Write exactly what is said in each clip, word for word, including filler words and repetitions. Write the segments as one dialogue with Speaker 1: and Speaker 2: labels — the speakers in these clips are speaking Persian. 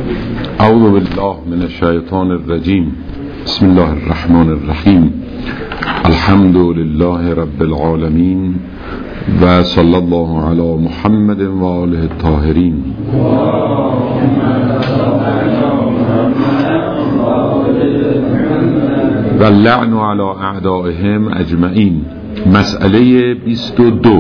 Speaker 1: اعوذ بالله من الشیطان الرجیم. بسم الله الرحمن الرحیم. الحمد لله رب العالمین و صلی الله علی محمد و آله الطاهرین. و اللعن علی اعدائهم اجمعین. مسئله بیست و دو.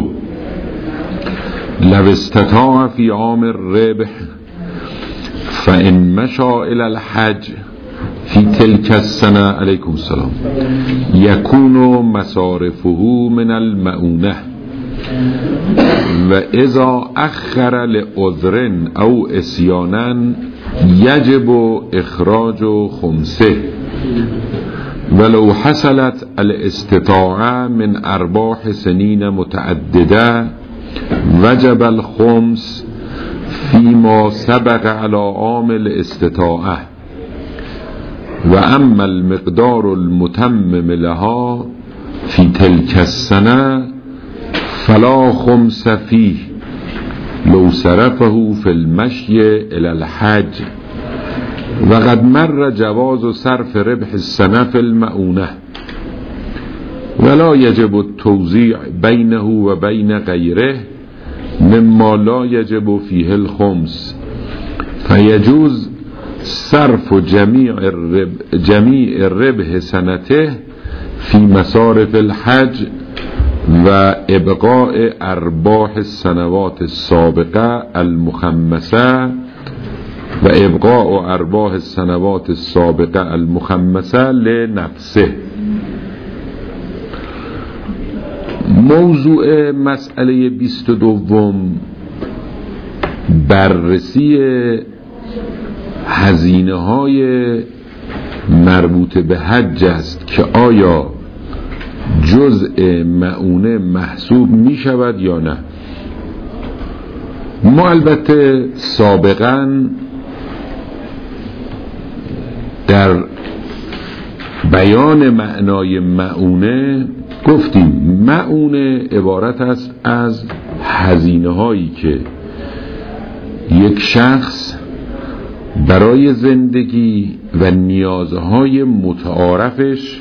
Speaker 1: لو استطاع فی عام الربح فإن مشى إلى الحج في تلك السنة عليكم السلام يكون مصارفه من المؤونة، وإذا أخر لعذر أو عصيانا يجب إخراج خمسه، ولو حصلت الاستطاعة من أرباح سنين متعددة وجب الخمس فيما سبق على عامل استطاعة، وأما المقدار المتمم لها في تلك السنة فلا خمس فيه لو صرفه في المشي إلى الحج، وقد مر جواز صرف ربح السنة في المؤونة، ولا يجب التوزيع بينه وبين غيره مما لا يجب فيه الخمس، فيجوز صرف جميع الرب جميع الربح سنته في مصارف الحج وإبقاء أرباح السنوات السابقة المخمسة وإبقاء أرباح السنوات السابقة المخمسة لنفسه. موضوع مسئله بیست و دوم بررسی هزینه های مربوط به حج است که آیا جزء مؤونه محسوب می شود یا نه. ما البته سابقا در بیان معنای مؤونه گفتیم مؤونه عبارت است از هزینه هایی که یک شخص برای زندگی و نیازهای متعارفش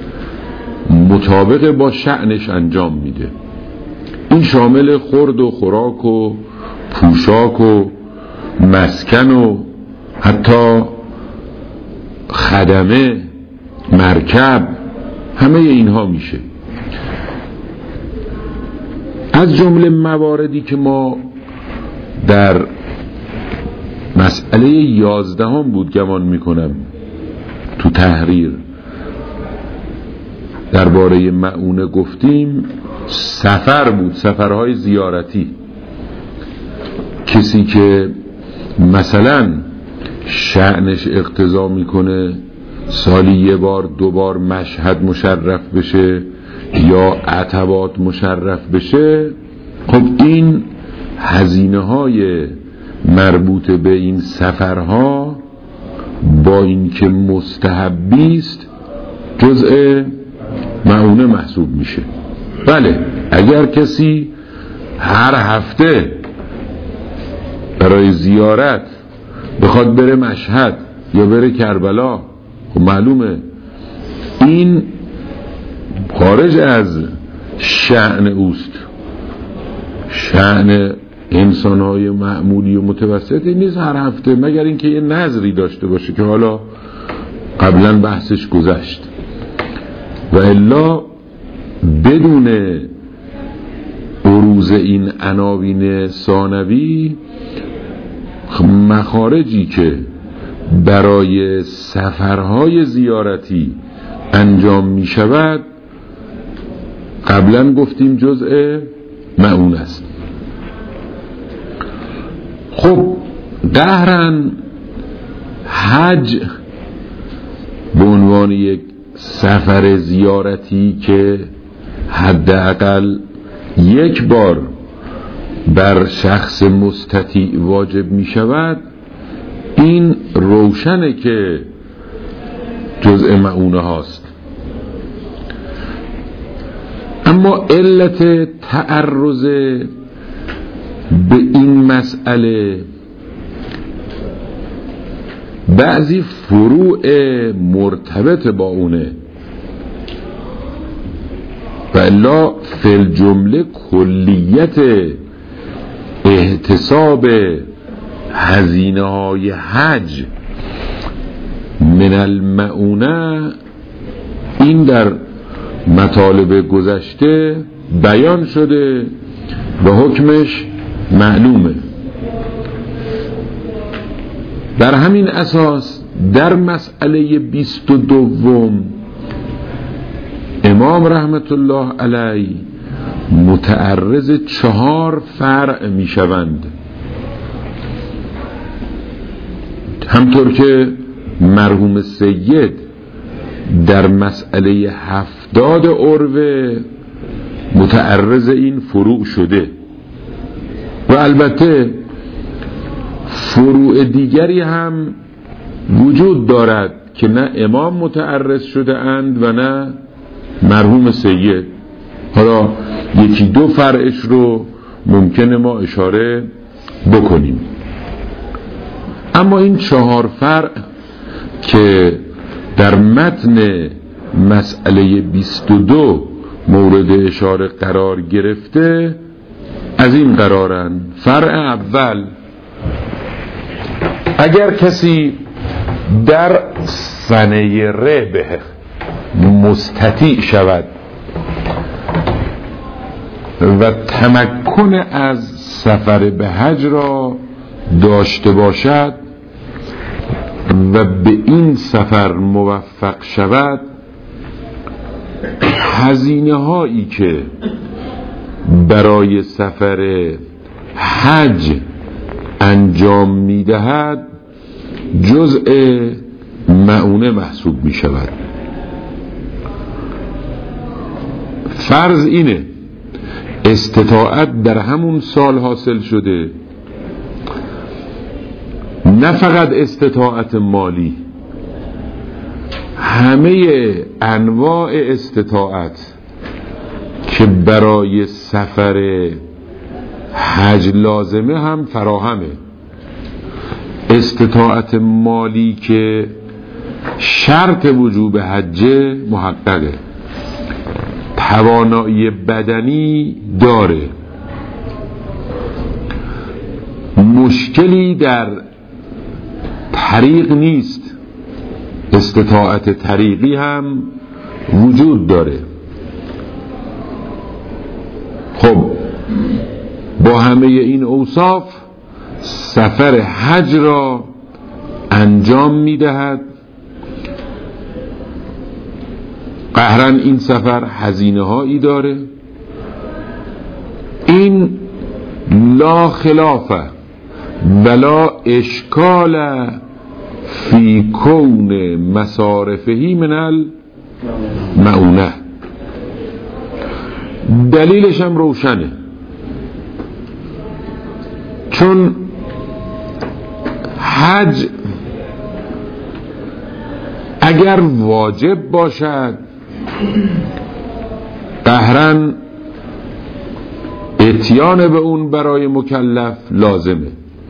Speaker 1: مطابق با شأنش انجام میده. این شامل خورد و خوراک و پوشاک و مسکن و حتی خدمه، مرکب، همه اینها میشه. از جمله مواردی که ما در مسئله یازدهم بود گمان میکنم تو تحریر درباره مؤونه گفتیم، سفر بود، سفرهای زیارتی. کسی که مثلا شأنش اقتضا میکنه سالی یه بار دو بار مشهد مشرف بشه یا عتبات مشرف بشه، خب این هزینه های مربوط به این سفرها با اینکه مستحبی است جزء مؤونه محسوب میشه. بله، اگر کسی هر هفته برای زیارت بخواد بره مشهد یا بره کربلا، خب معلومه این خارج از شأن اوست. شأن انسان‌های معمولی و متوسطی نیست هر هفته، مگر اینکه یه نظری داشته باشه که حالا قبلا بحثش گذشت، و الا بدون عروض این عناوین ثانوی مخارجی که برای سفرهای زیارتی انجام می شود قبلا گفتیم جزء مؤون است. خب قهرن حج به عنوان یک سفر زیارتی که حداقل یک بار بر شخص مستطیع واجب می شود، این روشنه که جزء مؤونه هاست. اما علت تعرض به این مسئله بعضی فروع مرتبط با اونه و الا فی الجمله کلیت احتساب هزینه های حج من المعونه این در مطالب گذشته بیان شده و حکمش معلومه. در همین اساس در مسئله بیست و دوم امام رحمت الله علیه متعرض چهار فرع می شوند، همطور که مرحوم سید در مسئله هفتاد عروه متعرض این فروع شده و البته فروع دیگری هم وجود دارد که نه امام متعرض شده اند و نه مرحوم سید. حالا یکی دو فرعش رو ممکنه ما اشاره بکنیم، اما این چهار فرع که در متن مسئله بیست و دو مورد اشاره قرار گرفته از این قرارن. فرع اول، اگر کسی در سنه ربح مستطیع شود و تمکن از سفر به حج را داشته باشد و به این سفر موفق شود، هزینه هایی که برای سفر حج انجام میدهد جزء معونه محسوب می شود. فرض اینه استطاعت در همون سال حاصل شده، نه فقط استطاعت مالی، همه انواع استطاعت که برای سفر حج لازمه هم فراهمه. استطاعت مالی که شرط وجوب حج محققه، توانایی بدنی داره، مشکلی در طریق نیست، استطاعت طریقی هم وجود داره. خب با همه این اوصاف سفر حج را انجام میدهد. قهراً این سفر هزینه هایی داره. این لا خلافه ولا اشکال فی کون مصارفهی من المعونه. دلیلش هم روشنه، چون حج اگر واجب باشد قهراً اتیان به اون برای مکلف لازمه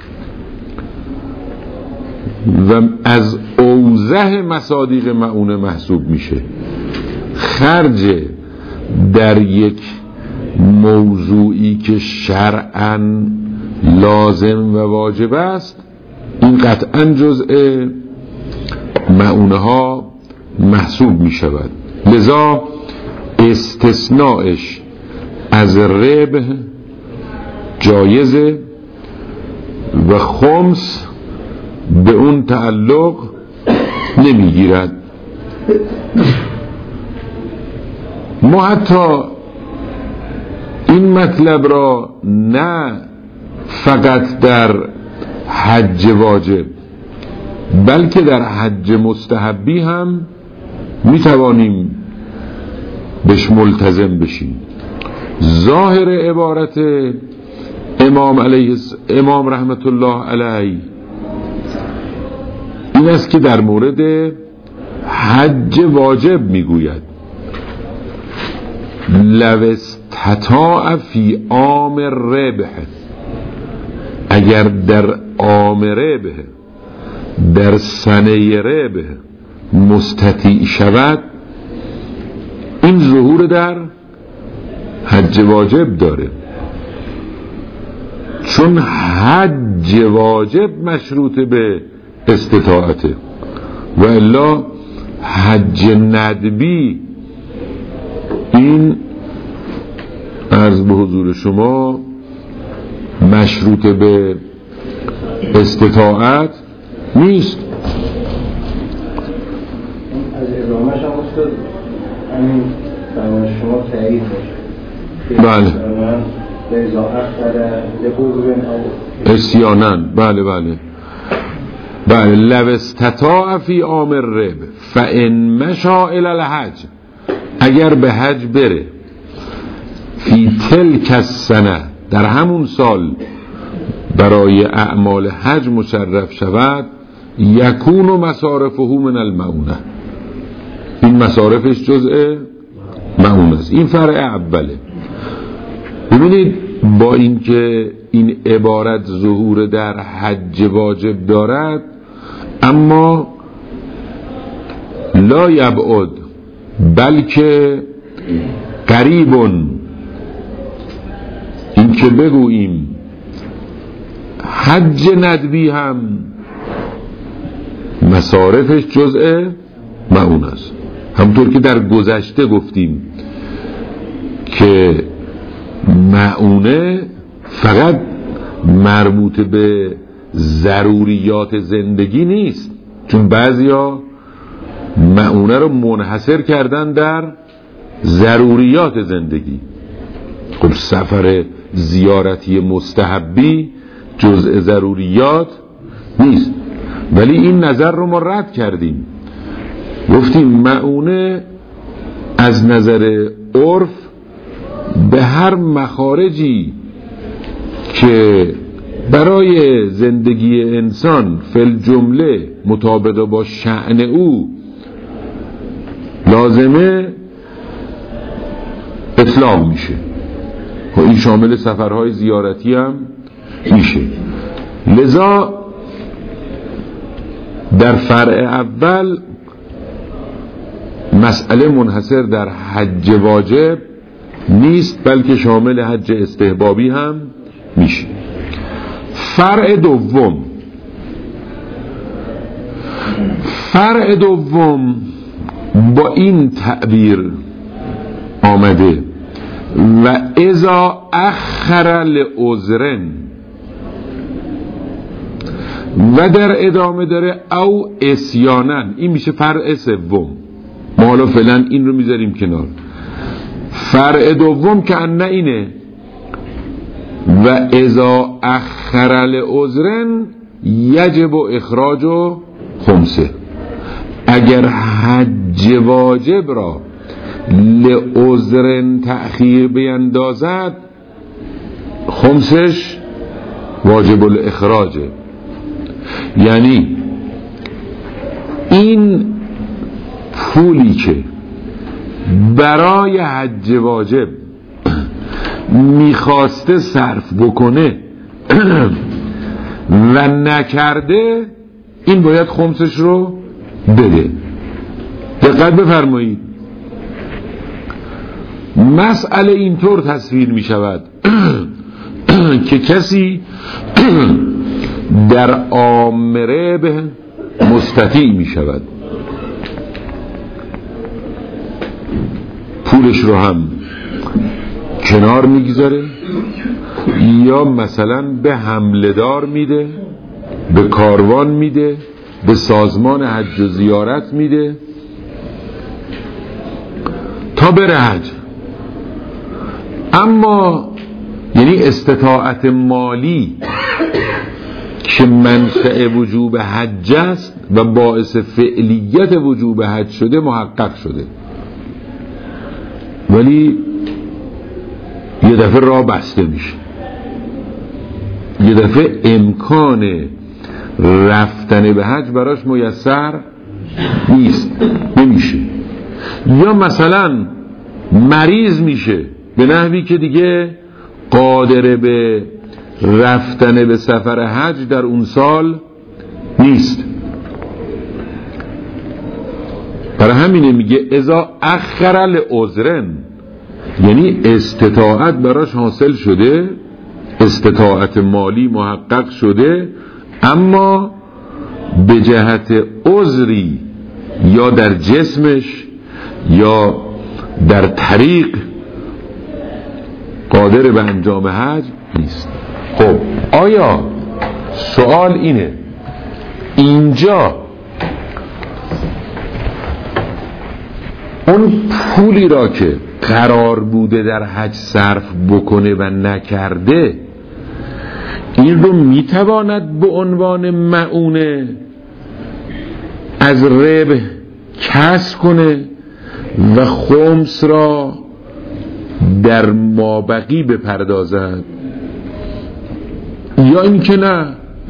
Speaker 1: و از اوضح مصادیق معونه محسوب میشه. خرج در یک موضوعی که شرعاً لازم و واجب است این قطعاً جزء معونه ها محسوب می شود. لذا استثناءش از ربح جایزه و خمس به اون تعلق نمی گیرد. ما حتی این مطلب را نه فقط در حج واجب بلکه در حج مستحبی هم می توانیم بهش ملتزم بشیم. ظاهر عبارت امام علیه امام رحمت الله علیه این است که در مورد حج واجب می گوید لو استطاع فی عام ربح، اگر در عام ربح در سنه رب مستطیع شود، این ظهور در حج واجب داره، چون حج واجب مشروط به استطاعته و الا حج ندبی این عرض به حضور شما مشروط به استطاعت نیست.
Speaker 2: از ادامهش هم استاد همین فرمان شما تایید باشه.
Speaker 1: بله.
Speaker 2: لذا اخر لقوبن او
Speaker 1: اسیانن. بله بله بله. لو استطاع فی عام الرب فان مشا الی الحج، اگر به حج بره فی تلک السنه، در همون سال برای اعمال حج مشرف شود، یکون مصارفه من المعونه، این مصارفش جزء معونه است. این فرع اوله. ببینید با اینکه این عبارت ظهور در حج واجب دارد، اما لا یبعد بلکه قریبون این که بگوییم حج ندبی هم مصارفش جزء معون است. همطور که در گذشته گفتیم که معونه فقط مربوط به ضروریات زندگی نیست، چون بعضیا معونه رو منحصر کردن در ضروریات زندگی. خب سفر زیارتی مستحبی جزء ضروریات نیست، ولی این نظر رو ما رد کردیم، گفتیم معونه از نظر عرف به هر مخارجی که برای زندگی انسان فل جمله مطابق با شأن او لازمه اطلاق میشه و این شامل سفرهای زیارتی هم میشه. لذا در فرع اول مسئله منحصر در حج واجب نیست، بلکه شامل حج استحبابی هم میشه. فرع دوم فرع دوم با این تعبیر آمده و اذا اخر لعذرن، و در ادامه داره او اسیانن. این میشه فرع سوم. ما حالا فعلا این رو میذاریم کنار. فرع دوم که ان اینه و اذا اخر لعذرن یجب اخراج خمسه، اگر حج واجب را لعذرن تأخیر بیندازد خمسش واجب الاخراجه. یعنی این پولی که برای حج واجب میخواسته صرف بکنه و نکرده، این باید خمسش رو بده. دقت بفرمایید، مسئله اینطور تصویر می شود که کسی در عامره به مستطیع می شود، پولش رو هم کنار میگذاره، یا مثلا به حملدار میده، به کاروان میده، به سازمان حج و زیارت میده تا بره حج. اما یعنی استطاعت مالی که منشأ وجوب حج است و باعث فعلیت وجوب حج شده محقق شده، ولی یه دفعه راه بسته میشه، یه دفعه امکان رفتن به حج براش میسر نیست، نمیشه. یا مثلا مریض میشه به نحوی که دیگه قادر به رفتن به سفر حج در اون سال نیست، برای همینه میگه اذا اخر العذرن، یعنی استطاعت براش حاصل شده، استطاعت مالی محقق شده، اما به جهت عذری یا در جسمش یا در طریق قادر به انجام حج نیست. خب آیا سوال اینه اینجا اون پولی را که قرار بوده در حج صرف بکنه و نکرده، این رو میتواند به عنوان معونه از ربح کسب کنه و خمس را در مابقی بپردازد، یا اینکه نه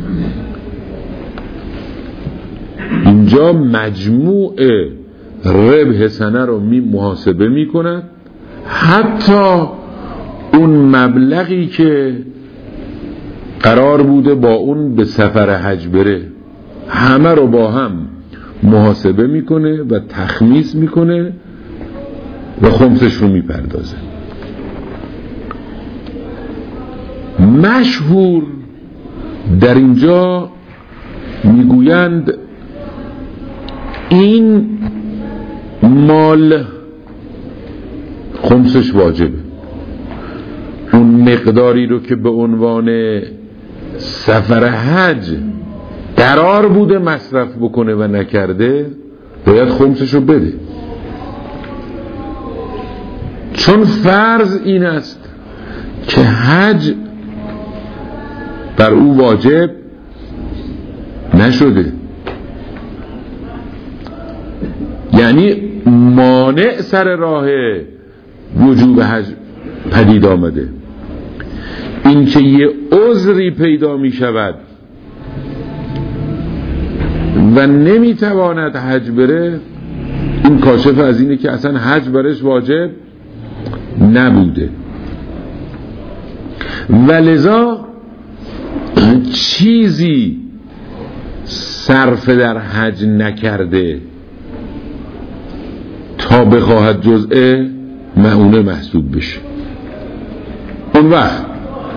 Speaker 1: اینجا مجموع ربح سنه رو می محاسبه می کند، حتی اون مبلغی که قرار بوده با اون به سفر حج بره همه رو با هم محاسبه میکنه و تخمیس میکنه و خمسش رو میپردازه. مشهور در اینجا میگویند این مال خمسش واجبه، اون مقداری رو که به عنوان سفر حج قرار بوده مصرف بکنه و نکرده باید خمسش رو بده، چون فرض این است که حج بر او واجب نشده، یعنی مانع سر راه وجوب حج پدید آمده. این که یه عذری پیدا می شود و نمی تواند حج بره، این کاشف از اینه که اصلا حج برش واجب نبوده، و لذا چیزی صرف در حج نکرده تا بخواهد جزء معونه محسوب بشه. اون وقت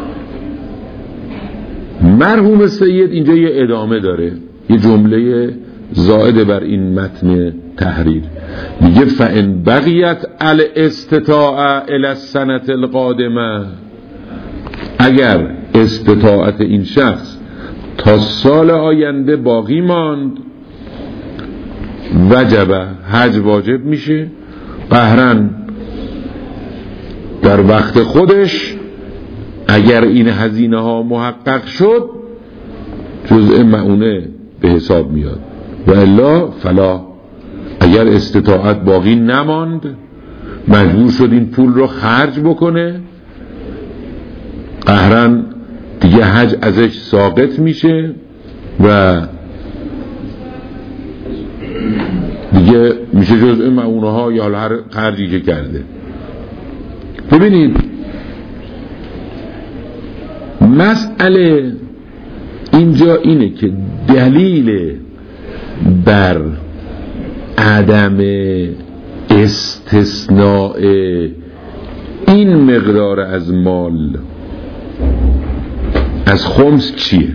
Speaker 1: مرحوم سید اینجا یه ادامه داره، یه جمله زائد بر این متن تحریر، میگه فَإِنْ بَغِيَتْ الْإِسْتِطَاعَةُ إِلَى السَّنَةِ الْقَادِمَةِ، اگر استطاعت این شخص تا سال آینده باقی ماند، وجب حج واجب میشه قهرن در وقت خودش. اگر این هزینه ها محقق شد جزء معونه به حساب میاد، و الا فلا، اگر استطاعت باقی نماند مجبور شد این پول رو خرج بکنه، قهرن دیگه حج ازش ساقط میشه و دیگه میشه جزء معونه ها یا هر خرجی که کرده. ببینید مسئله اینجا اینه که دلیل بر عدم استثناء این مقدار از مال از خمس چیه؟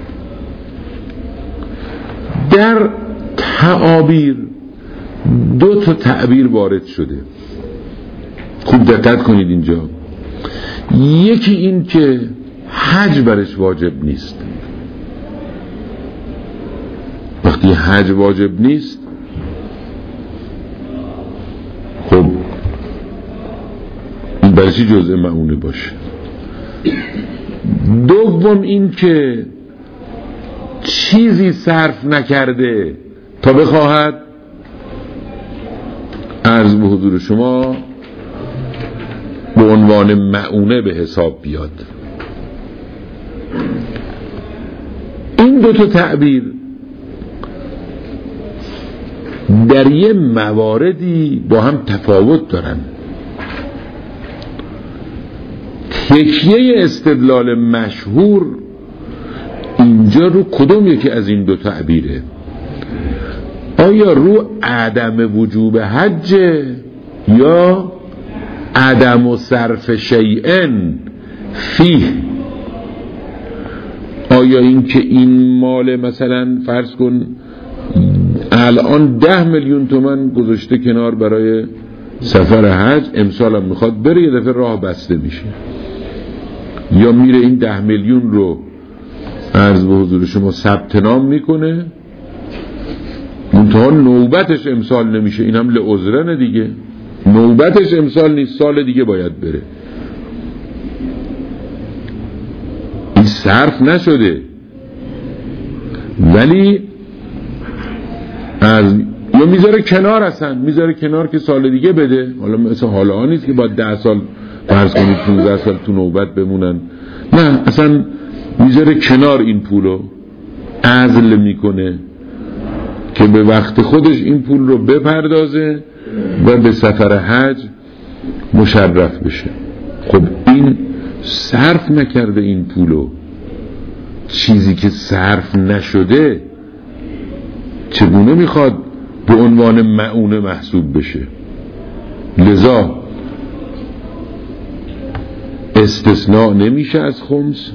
Speaker 1: در تعابیر دو تا تعبیر وارد شده، خوب دقت کنید اینجا. یکی این که حج برش واجب نیست. وقتی حج واجب نیست، خب این برشی جزء معونه باشه. دوم این که چیزی صرف نکرده تا بخواهد عرض به حضور شما به عنوان معونه به حساب بیاد. این دو تا تعبیر در یه مواردی با هم تفاوت دارن. تکیه استدلال مشهور اینجا رو کدوم یکی از این دو تعبیره؟ آیا رو عدم وجوب حج یا عدم و صرف شیئن فیه؟ آیا این که این مال مثلا فرض کن الان ده میلیون تومن گذاشته کنار برای سفر حج، امسال هم میخواد بره، یه دفعه راه بسته میشه، یا میره این ده میلیون رو عرض به حضور شما ثبت نام میکنه، منتها نوبتش امسال نمیشه، این هم لعذرن دیگه، نوبتش امسال نیست، سال دیگه باید بره، این صرف نشده، ولی از یا میذاره کنار، هستن میذاره کنار که سال دیگه بده. حالا مثلا حالا ها نیست که باید ده سال فرض کنید پونزده سال تو نوبت بمونن، نه، اصلا میذاره کنار این پولو، عزل میکنه که به وقت خودش این پول رو بپردازه و به سفر حج مشرف بشه. خب این صرف نکرده این پولو، چیزی که صرف نشده چگونه میخواد به عنوان معونه محسوب بشه؟ لذا استثناء نمیشه از خمس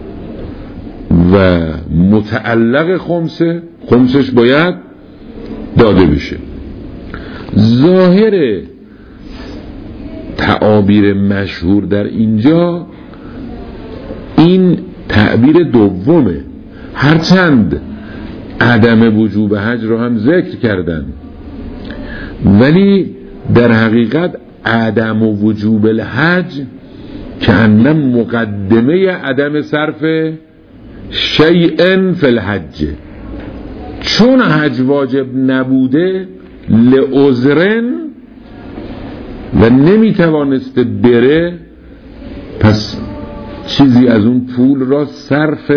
Speaker 1: و متعلق خمسه، خمسش باید داده بشه. ظاهر تعابیر مشهور در اینجا این تعبیر دومه، هرچند عدم وجوب حج رو هم ذکر کردن، ولی در حقیقت عدم وجوب الحج که انم مقدمه عدم صرف شیئن فی الحج، چون حج واجب نبوده لعذرن و نمیتوانسته بره، پس چیزی از اون پول را صرف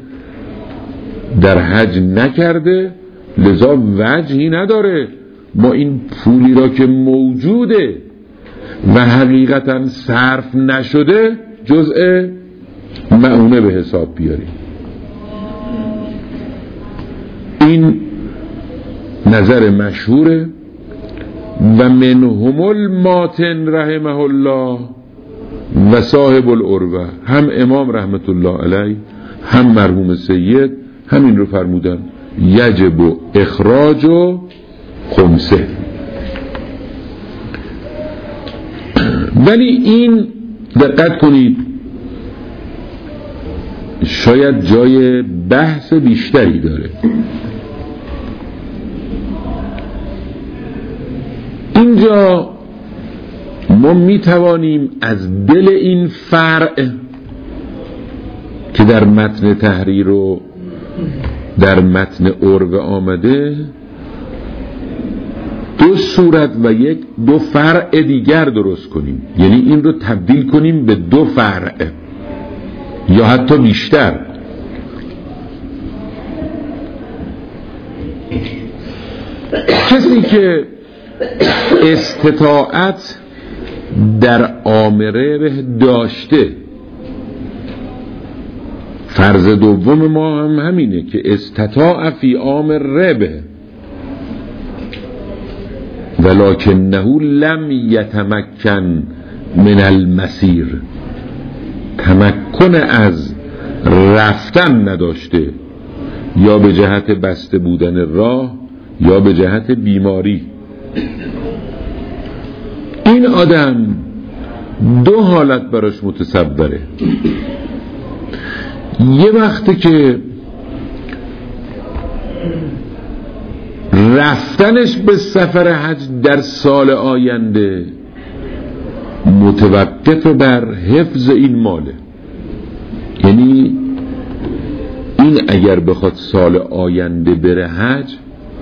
Speaker 1: در حج نکرده، لذا وجهی نداره ما این پولی را که موجوده و حقیقتا صرف نشده جزء معونه به حساب بیاریم. این نظر مشهوره و منهم الماتن رحمه الله و صاحب العروه، هم امام رحمت الله علیه هم مرحوم سید همین رو فرمودن، یجب اخراج و خمسه. ولی این دقت کنید شاید جای بحث بیشتری داره. اینجا ما می توانیم از دل این فرع که در متن تحریر و در متن عروه آمده دو صورت و یک دو فرع دیگر درست کنیم، یعنی این رو تبدیل کنیم به دو فرع یا حتی بیشتر. کسی که استطاعت در آمره داشته، فرض دوم ما هم همینه که استطاع فی آمر به ولکنه لم یتمکن من المسیر، تمکن از رفتن نداشته، یا به جهت بسته بودن راه یا به جهت بیماری. این آدم دو حالت براش متصوره، یه وقتی که رفتنش به سفر حج در سال آینده متوقف بر حفظ این ماله، یعنی این اگر بخواد سال آینده بره حج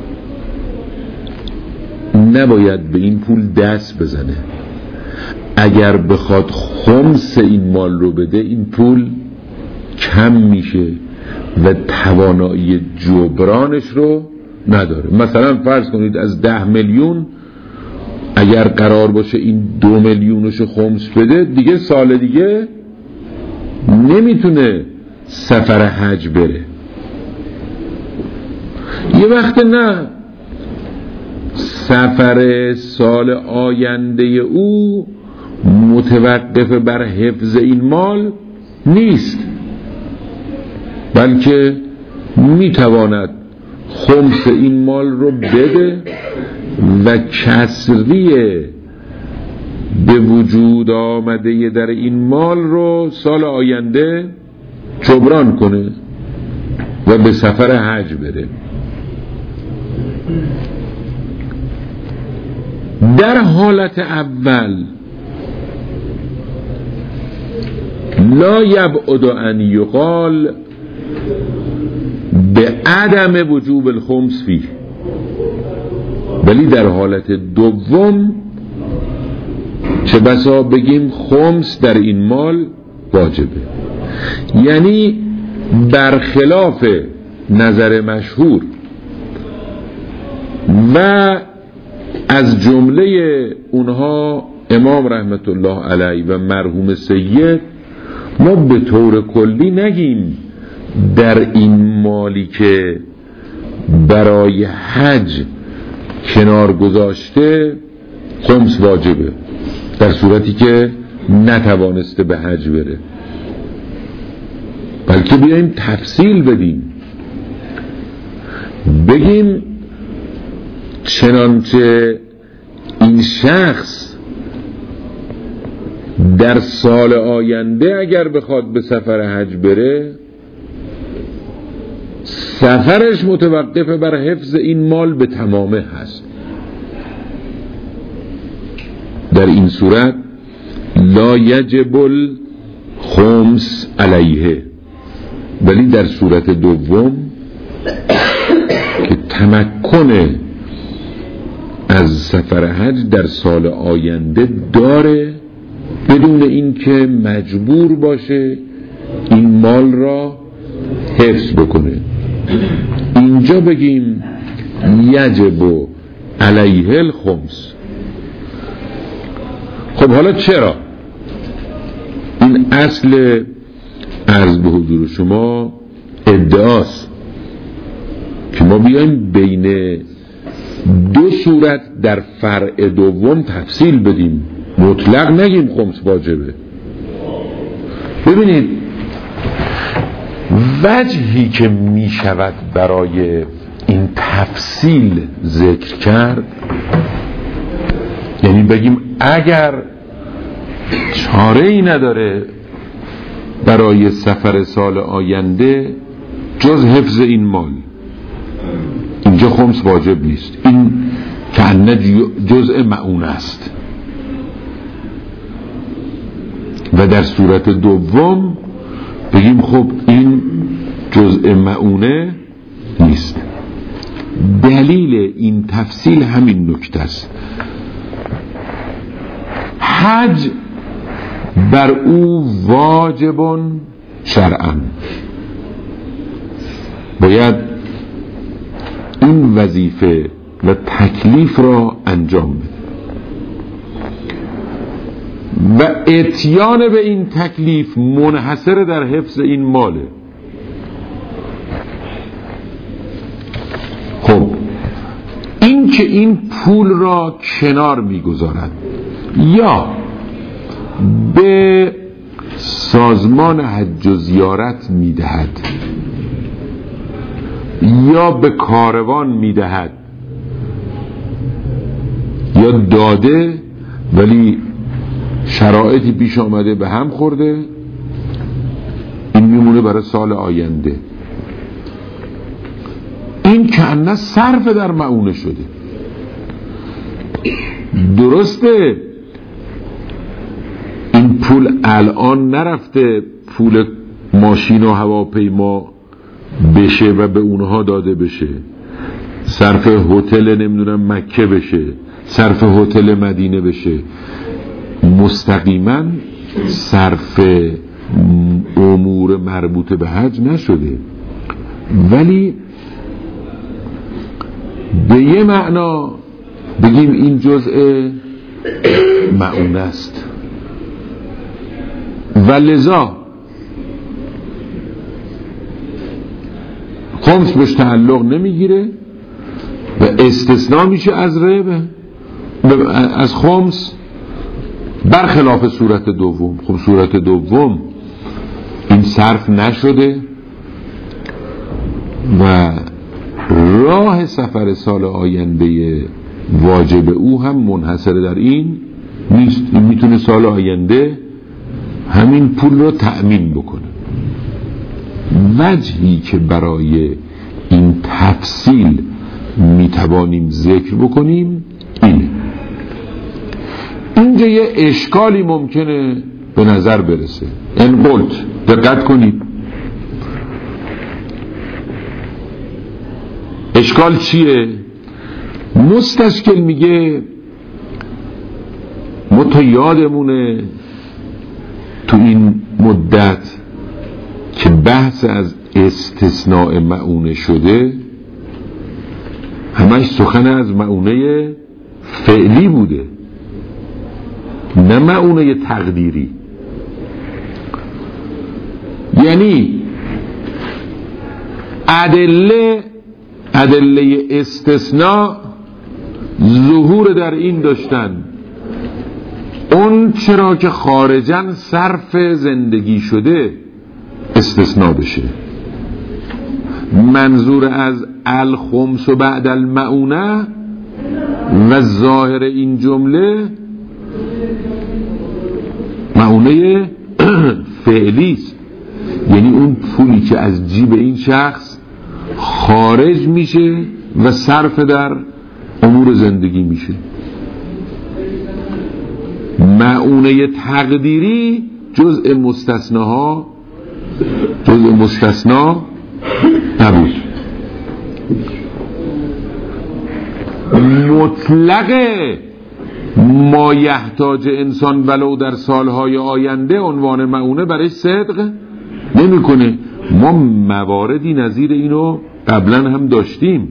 Speaker 1: نباید به این پول دست بزنه، اگر بخواد خمس این مال رو بده این پول کم میشه و توانایی جبرانش رو نداره. مثلا فرض کنید از ده میلیون اگر قرار باشه این دو میلیونش خمس بده، دیگه سال دیگه نمیتونه سفر حج بره. یه وقت نه سفر سال آینده او متوقف بر حفظ این مال نیست، بلکه میتواند خمس این مال رو بده و کسری به وجود آمده در این مال رو سال آینده جبران کنه و به سفر حج بره. در حالت اول لا یبعد ان یقال به عدم وجوب الخمس فیه، ولی در حالت دوم چه بسا بگیم خمس در این مال واجبه. یعنی برخلاف نظر مشهور و از جمله اونها امام رحمت الله علیه و مرحوم سید، ما به طور کلی نگیم در این مالی که برای حج کنار گذاشته خمس واجبه، در صورتی که نتوانسته به حج بره، بلکه بیاییم تفصیل بدیم، بگیم چنانچه این شخص در سال آینده اگر بخواد به سفر حج بره، سفرش متوقف بر حفظ این مال به تمامه هست. در این صورت لا یجب الخمس علیه، ولی در صورت دوم که تمکن از سفر حج در سال آینده داره بدون اینکه مجبور باشه این مال را حفظ بکنه، اینجا بگیم یجب علیه الخمس. خب حالا چرا؟ این اصل عرض به حضور شما ادعاست که ما بیایم بین دو صورت در فرع دوم تفصیل بدیم، مطلق نگیم خمس واجبه. ببینید وجهی که می شود برای این تفصیل ذکر کرد، یعنی بگیم اگر چاره ای نداره برای سفر سال آینده جز حفظ این مال، اینجا خمس واجب نیست، این کأنه جزء معونه است. و در صورت دوم بگیم خب این جزء معونه نیست. دلیل این تفصیل همین نکته است. حج بر او واجبون شرعاً، باید این وظیفه و تکلیف را انجام بده و اتیان به این تکلیف منحصر در حفظ این ماله. خب این که این پول را کنار میگذارد یا به سازمان حج و زیارت میدهد یا به کاروان میدهد یا داده ولی شرایطی پیش آمده به هم خورده، این میمونه برای سال آینده، این کأنه صرف در معونه شده. درسته این پول الان نرفته پول ماشین و هواپیما بشه و به اونها داده بشه، صرف هتل نمیدونم مکه بشه، صرف هتل مدینه بشه، مستقیما صرف امور مربوط به حج نشده، ولی به یه معنا بگیم این جزء معونه است و لذا خمس بهش تعلق نمیگیره و استثناء میشه از ربح، از خمس، برخلاف صورت دوم. خب صورت دوم این صرف نشده و راه سفر سال آینده واجب او هم منحصر در این نیست. این میتونه سال آینده همین پول رو تأمین بکنه. وجهی که برای این تفصیل میتوانیم ذکر بکنیم اینه. اینجا یه اشکالی ممکنه به نظر برسه. این قلت دقت کنید، اشکال چیه؟ مستشکل میگه ما تا یادمونه تو این مدت که بحث از استثناء مؤونه شده همش سخن از مؤونه فعلی بوده، نه مؤونه تقدیری. یعنی ادله ادله استثناء ظهور در این داشتن اون چرا که خارجاً صرف زندگی شده استثناء بشه. منظور از الخمس و بعد المعونه و ظاهر این جمله معونه فعلی است، یعنی اون پولی که از جیب این شخص خارج میشه و صرف در امور زندگی میشه. معونه تقدیری جزء مستثناها جزء مستثنا نبود. مطلق ما یحتاج انسان ولو در سالهای آینده عنوان معونه برای صدق نمیکنه. ما مواردی نظیر اینو قبلا هم داشتیم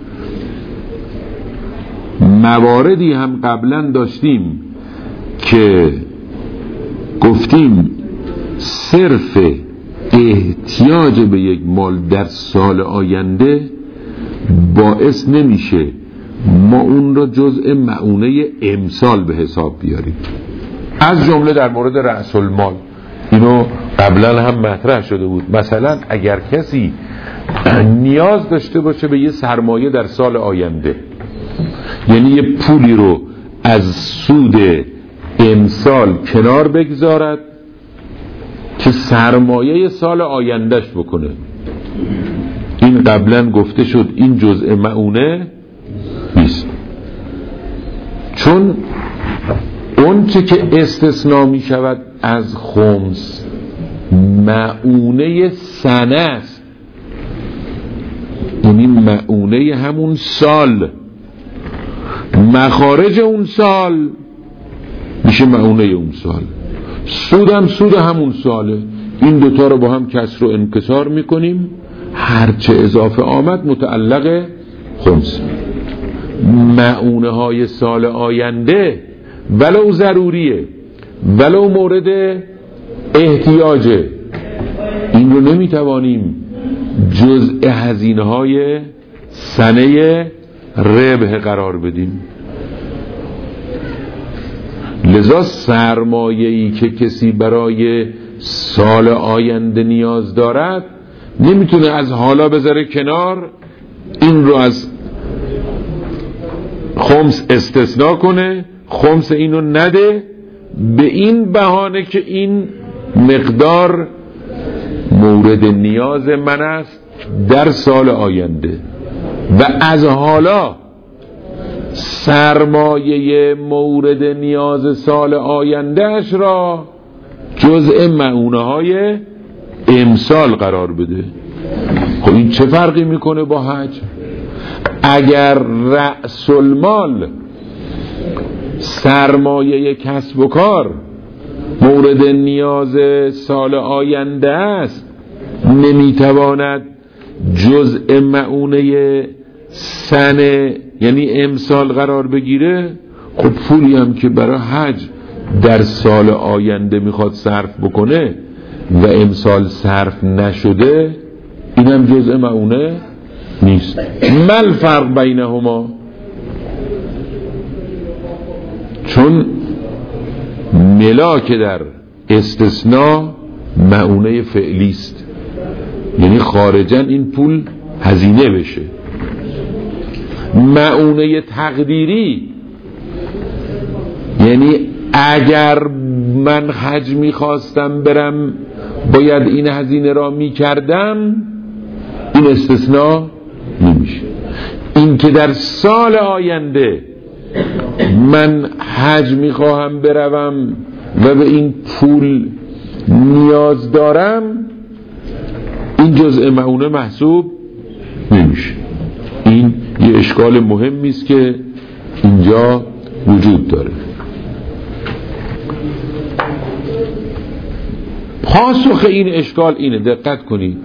Speaker 1: مواردی هم قبلا داشتیم که گفتیم صرف احتیاج به یک مال در سال آینده باعث نمیشه ما اون را جزء معونه امسال به حساب بیاریم. از جمله در مورد رأس المال اینو قبلا هم مطرح شده بود. مثلا اگر کسی نیاز داشته باشه به یه سرمایه در سال آینده، یعنی یه پولی رو از سود امسال کنار بگذارد که سرمایه سال آیندهش بکنه، این قبلا گفته شد این جزء معونه نیست، چون اون چه که استثناء می شود از خمس معونه سنه است، یعنی معونه همون سال، مخارج اون سال میشه معونه اون سال، سودم سود همون ساله. این دوتا رو با هم کسر و انکسار میکنیم، هرچه اضافه آمد متعلق خمس. معونه های سال آینده ولو ضروریه ولو مورد احتیاجه، این رو نمیتوانیم جزء هزینه های سنه ربح قرار بدیم. لذا سرمایه‌ای که کسی برای سال آینده نیاز دارد نمیتونه از حالا بذاره کنار، این رو از خمس استثناء کنه، خمس اینو نده به این بهانه که این مقدار مورد نیاز من است در سال آینده، و از حالا سرمایه مورد نیاز سال آینده اش را جزء معونه های امسال قرار بده. خب این چه فرقی میکنه با حج؟ اگر رأس المال سرمایه کسب و کار مورد نیاز سال آینده است، نمیتواند جزء معونه سنه یعنی امسال قرار بگیره، خب پولی هم که برای حج در سال آینده میخواد صرف بکنه و امسال صرف نشده، اینم جزء معونه نیست. مل فرق بینهما، چون ملاک در استثناء مؤونه فعلی است، یعنی خارجاً این پول هزینه بشه. مؤونه تقدیری یعنی اگر من حج میخواستم برم باید این هزینه را میکردم، این استثناء نمیشه. این که در سال آینده من حج میخواهم بروم و به این پول نیاز دارم، این جزء مؤونه محسوب نمیشه. این یه اشکال مهمی است که اینجا وجود داره. پاسخ این اشکال اینه، دقت کنید.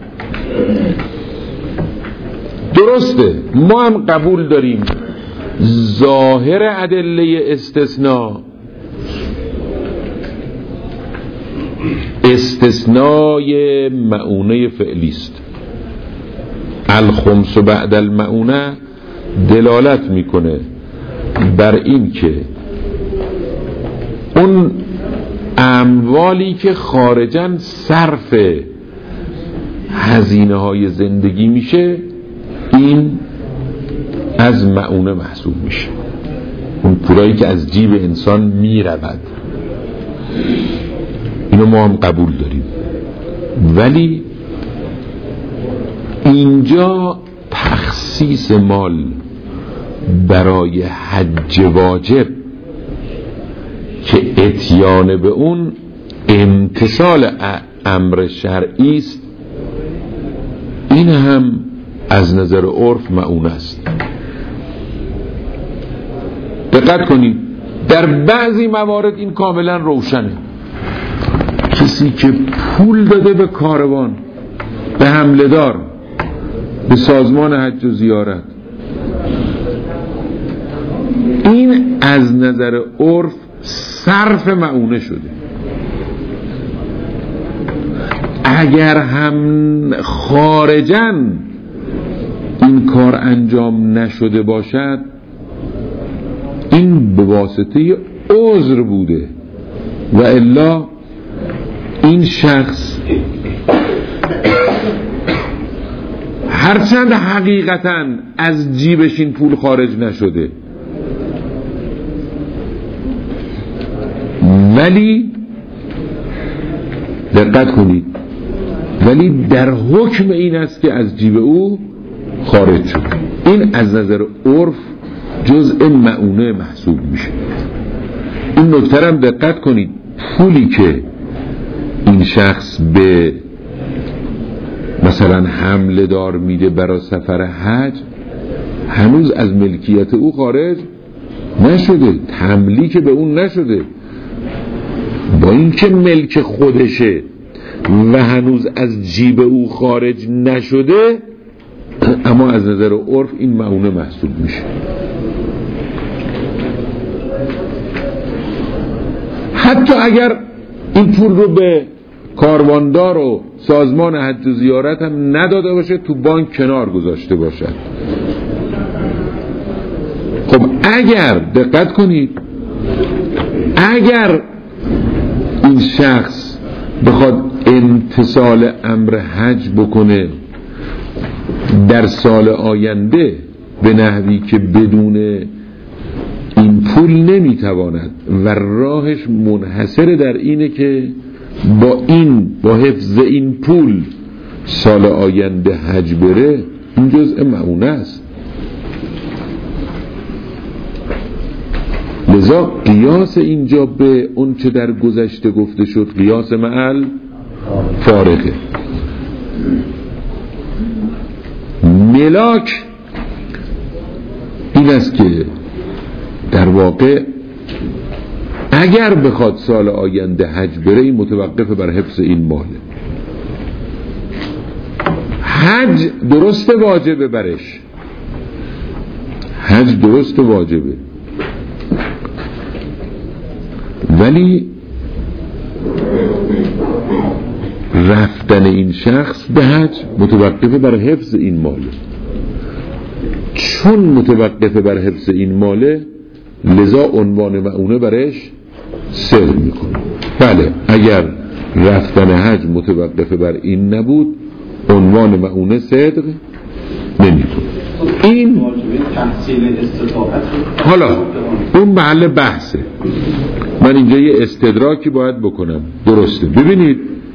Speaker 1: درسته ما هم قبول داریم ظاهر ادله استثناء استثنای مؤونه فعلی است. الخمس بعد المؤونه دلالت میکنه بر این که اون اموالی که خارجاً صرف هزینه های زندگی میشه این از مؤونه محسوب میشه. اون پولایی که از جیب انسان میرود، اینو ما هم قبول داریم. ولی اینجا تخصیص مال برای حج واجب که اتیان به اون امتثال امر شرعی است، این هم از نظر عرف مؤونه است. دقت کنید در بعضی موارد این کاملا روشنه. کسی که پول داده به کاروان، به حمله دار، به سازمان حج و زیارت، این از نظر عرف صرف مؤونه شده. اگر هم خارجاً این کار انجام نشده باشد، این به واسطه عذر بوده و الا این شخص هرچند حقیقتاً از جیبش این پول خارج نشده، ولی دقت کنید، ولی در حکم این است که از جیب او خارج شد. این از نظر عرف جزء مؤونه محسوب میشه. این نکته هم دقت کنید، پولی که این شخص به مثلا حمله دار میده برای سفر حج هنوز از ملکیت او خارج نشده، تملیک به اون نشده. با اینکه ملک خودشه و هنوز از جیب او خارج نشده، اما از نظر عرف این مؤونه محسوب میشه. حتی اگر این پول رو به کارواندار و سازمان حج و زیارت هم نداده باشه، تو بانک کنار گذاشته باشد. خب اگر دقت کنید، اگر این شخص بخواد امتثال امر حج بکنه در سال آینده به نحوی که بدون این پول نمیتواند و راهش منحصر در اینه که با این با حفظ این پول سال آینده حج بره، این جزء مؤونه است. لذا قیاس اینجا به اون چه در گذشته گفته شد قیاس معل فارقه. ملاک این است که در واقع اگر بخواد سال آینده حج بره، این متوقف بر حفظ این ماله. حج درست واجبه برش، حج درست واجبه، ولی رفتن این شخص به حج متوقف بر حفظ این ماله. چون متوقف بر حفظ این ماله لذا عنوان معونه برش صدق میکنه. بله اگر رفتن حج متوقف بر این نبود عنوان معونه صدق نمیکنه. این
Speaker 2: تحصیل استطاعت
Speaker 1: حالا اون محل بحثه. من اینجا یه استدراکی باید بکنم. درسته، ببینید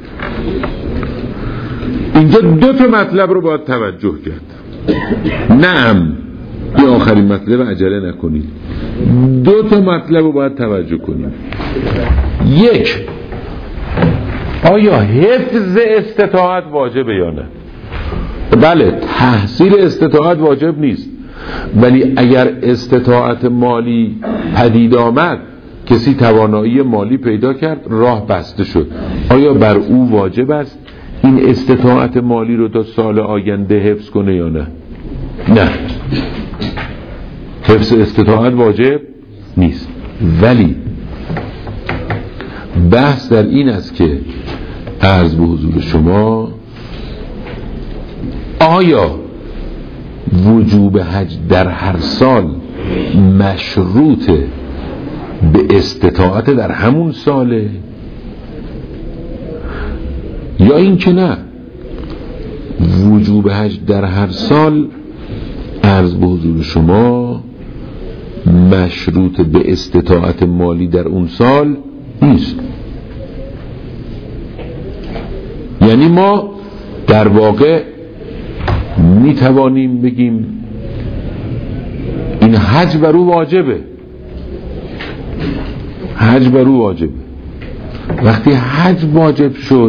Speaker 1: اینجا دو تا مطلب رو باید توجه کرد. نعم، این آخرین مطلب، عجله نکنید. دو تا مطلب رو باید توجه کنید. یک، آیا حفظ استطاعت واجبه یا نه؟ بله، تحصیل استطاعت واجب نیست، ولی اگر استطاعت مالی پدید آمد، کسی توانایی مالی پیدا کرد، راه بسته شد، آیا بر او واجب است این استطاعت مالی رو تا سال آینده حفظ کنه یا نه؟ نه، حفظ استطاعت واجب نیست. ولی بحث در این است که عرض به حضور شما آیا وجوب حج در هر سال مشروط به استطاعت در همون ساله یا این که نه وجوب حج در هر سال عرض به حضور شما مشروط به استطاعت مالی در اون سال نیست. یعنی ما در واقع می توانیم بگیم این حج بر او واجبه، حج بر او واجبه. وقتی حج واجب شد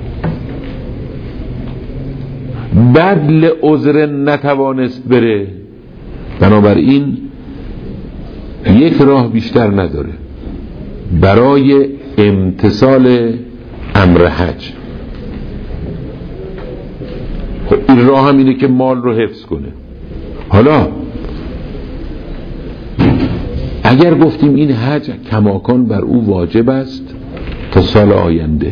Speaker 1: بعد لعذر نتوانست بره، بنابراین یک راه بیشتر نداره برای امتثال امر حج. خب این راه هم اینه که مال رو حفظ کنه. حالا اگر گفتیم این حج کماکان بر او واجب است تا سال آینده،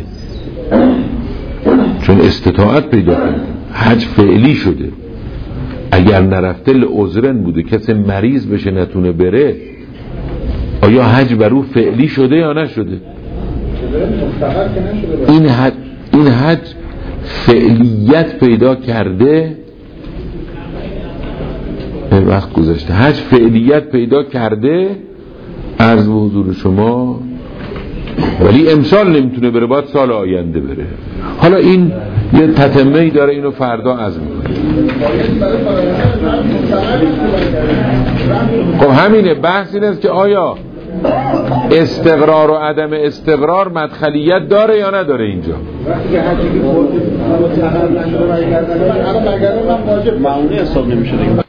Speaker 1: چون استطاعت پیدا کرده، حج فعلی شده، اگر نرفته لعذرن بوده، کسی مریض بشه نتونه بره، آیا حج بر او فعلی شده یا نشده؟ این حج این حج فعلیت پیدا کرده، وقت گذشته، حج فعلیت پیدا کرده عرض به حضور شما، ولی امسال نمیتونه بره، باید سال آینده بره. حالا این یه تتمه‌ای داره، اینو فردا عزم می‌کنه. خب همینه، بحث این است که آیا استقرار و عدم استقرار مدخلیت داره یا نداره اینجا؟ وقتی که حجی که مستقر نشده برگردن، الان برگردن من واجب معمولی حساب نمیشه دیگه.